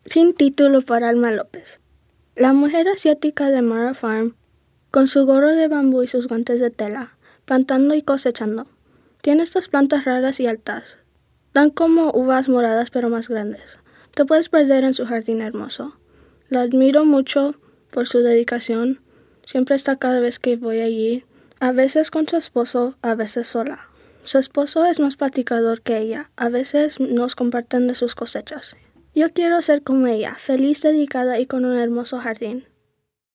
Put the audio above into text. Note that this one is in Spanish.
Sin título para Alma López. La mujer asiática de Mara Farm, con su gorro de bambú y sus guantes de tela, plantando y cosechando. Tiene estas plantas raras y altas. Dan como uvas moradas pero más grandes. Te puedes perder en su jardín hermoso. La admiro mucho por su dedicación. Siempre está cada vez que voy allí. A veces con su esposo, a veces sola. Su esposo es más platicador que ella. A veces nos comparten de sus cosechas. Yo quiero ser como ella, feliz, dedicada y con un hermoso jardín.